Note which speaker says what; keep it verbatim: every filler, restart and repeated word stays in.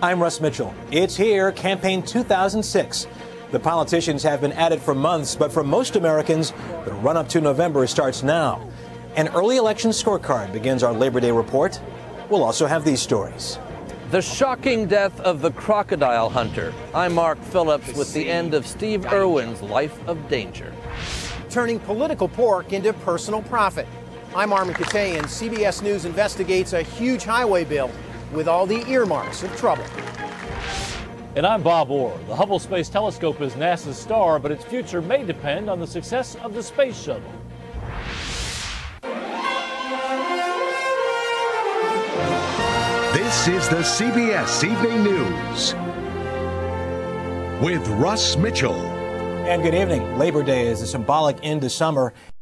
Speaker 1: I'm Russ Mitchell. It's here, campaign two thousand six. The politicians have been at it for months, but for most Americans, the run-up to November starts now. An early election scorecard begins our Labor Day report. We'll also have these stories.
Speaker 2: The shocking death of the crocodile hunter. I'm Mark Phillips with the end of Steve Irwin's life of danger.
Speaker 3: Turning political pork into personal profit. I'm Armin Katayan. C B S News investigates a huge highway bill with all the earmarks of trouble.
Speaker 4: And I'm Bob Orr. The Hubble Space Telescope is NASA's star, but its future may depend on the success of the space shuttle.
Speaker 5: This is the C B S Evening News with Russ Mitchell.
Speaker 1: And good evening. Labor Day is a symbolic end to summer